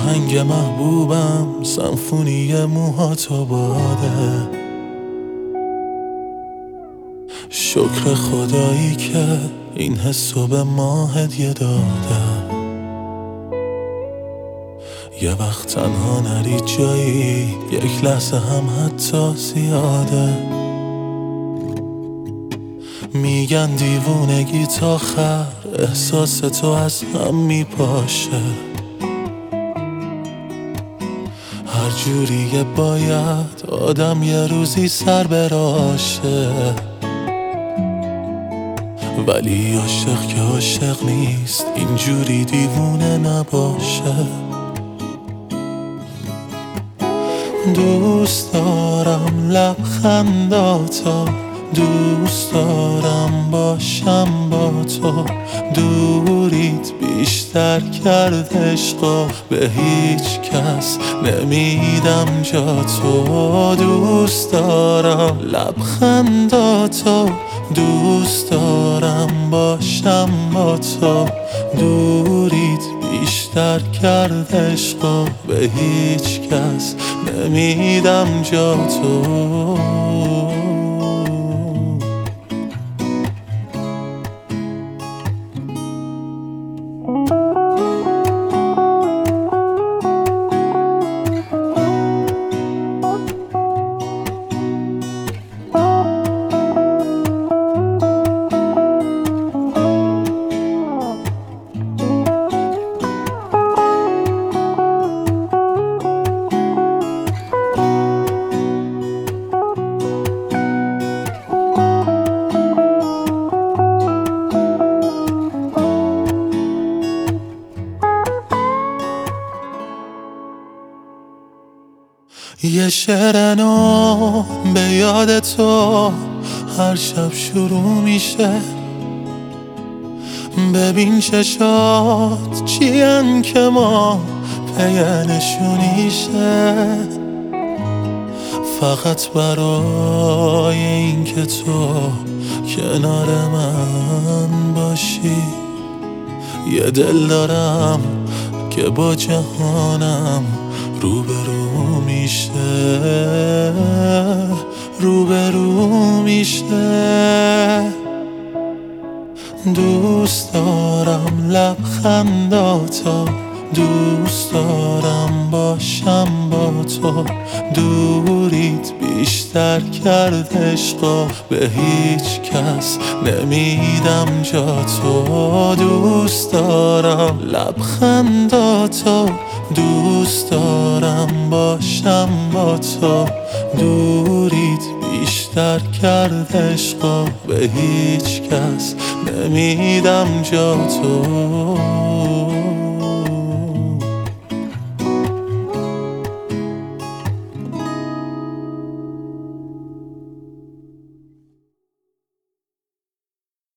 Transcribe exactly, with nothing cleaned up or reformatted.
آهنگ محبوبم سمفونی موهاتو باده. شکر خدایی که این حسو به ما هدیه داده. یه وقت تنها نری جایی، یک لحظه هم حتی زیاده. میگن دیوونگی تا خر احساس تو از هم میپاشه. هر جوریه باید آدم یه روزی سر براشه، ولی عاشق که عاشق نیست اینجوری دیوونه نباشه. دوست دارم لبخنداتو، دوست دارم باشم با تو. دوریت بیشتر کرد عشقا، به هیچ کس نمیدم جا تو. دوست دارم لبخنداتو، دوست دارم باشم با تو. دوریت بیشتر کرد عشقا، به هیچ کس نمیدم جا تو. یه شعر نو به یاد تو هر شب شروع میشه. ببین چشات چیان که ما پی نشونیشه. فقط برای این که تو کنار من باشی. یه دل دارم که با جهانم روبرو میشه، روبرو میشه. دوست دارم لبخنداتو، دوست دارم باشم با تو. دوریت بیشتر کرد عشقا، به هیچ کس نمیدم جا تو. دوست دارم لبخنداتو، دوست دارم باشم با تو. دوریت بیشتر کرد عشقا، به هیچ کس نمیدم جا تو.